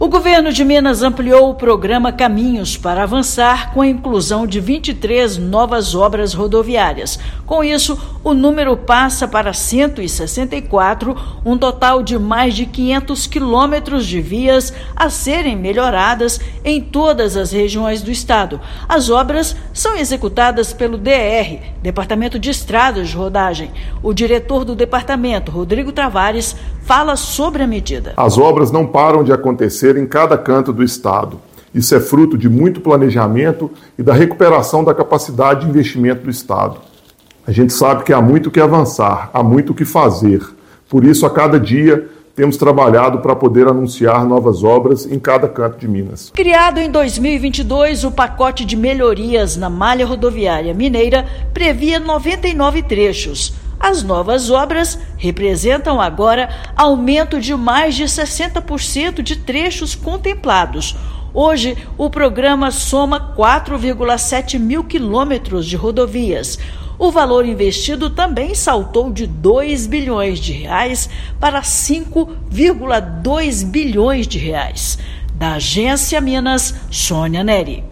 O governo de Minas ampliou o programa Caminhos para Avançar com a inclusão de 23 novas obras rodoviárias. Com isso, o número passa para 164, um total de mais de 500 quilômetros de vias a serem melhoradas em todas as regiões do estado. As obras são executadas pelo DR, Departamento de Estradas de Rodagem. O diretor do departamento, Rodrigo Tavares, fala sobre a medida. As obras não param de acontecer em cada canto do estado. Isso é fruto de muito planejamento e da recuperação da capacidade de investimento do estado. A gente sabe que há muito o que avançar, há muito o que fazer. Por isso, a cada dia, temos trabalhado para poder anunciar novas obras em cada canto de Minas. Criado em 2022, o pacote de melhorias na malha rodoviária mineira previa 99 trechos. As novas obras representam agora aumento de mais de 60% de trechos contemplados. Hoje, o programa soma 4,7 mil quilômetros de rodovias. O valor investido também saltou de 2 bilhões de reais para 5,2 bilhões de reais. Da Agência Minas, Sônia Neri.